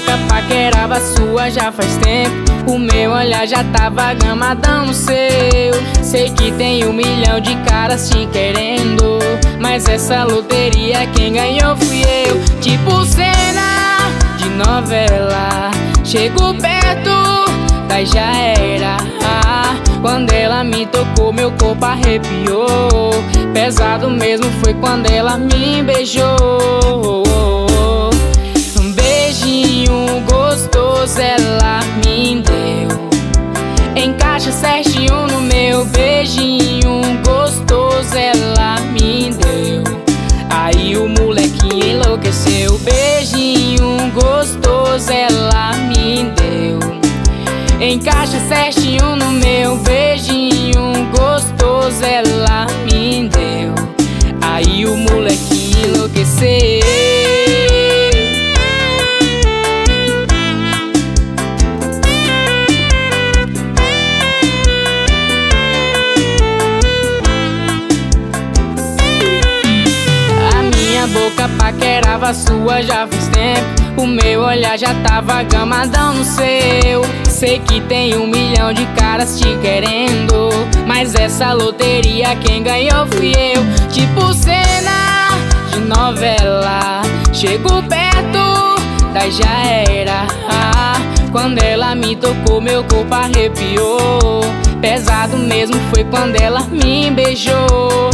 boca paquerava sua já faz tempo. O meu olhar já tava gamadão no seu. Sei que tem 1 milhão de caras te querendo, mas essa loteria quem ganhou fui eu. Tipo cena de novela, chego perto, daí já era. Quando ela me tocou, meu corpo arrepiou. Pesado mesmo foi quando ela me beijou. Um beijinho gostoso ela me deu, encaixa certinho no meu. Beijinho gostoso ela me deu, aí o molequinho enlouqueceu. Beijinho gostoso ela me deu, encaixa certinho no meu. Beijinho gostoso ela me deu, aí o molequinho enlouqueceu. A minha boca paquerava sua já faz tempo. O meu olhar já tava gamadão no seu. Sei que tem 1 milhão de caras te querendo, mas essa loteria quem ganhou fui eu. Tipo cena de novela, chego perto, daí já era. Quando ela me tocou, meu corpo arrepiou. Pesado mesmo foi quando ela me beijou.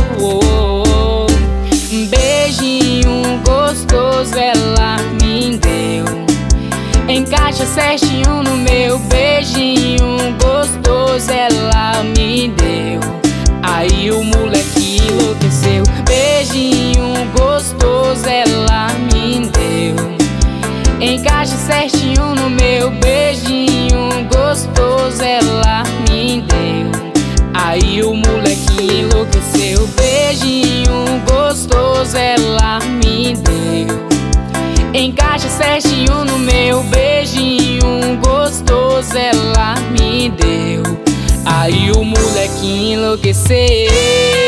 Um beijinho gostoso ela me deu, encaixa certinho no meu. Beijinho gostoso ela me deu, aí o moleque enlouqueceu. Beijinho gostoso ela me deu, encaixa certinho no meu. Beijinho gostoso ela me deu, aí o moleque enlouqueceu. Beijinho gostoso ela me deu, encaixa certinho no meu. Beijinho gostoso ela me deu, aí o moleque enlouqueceu.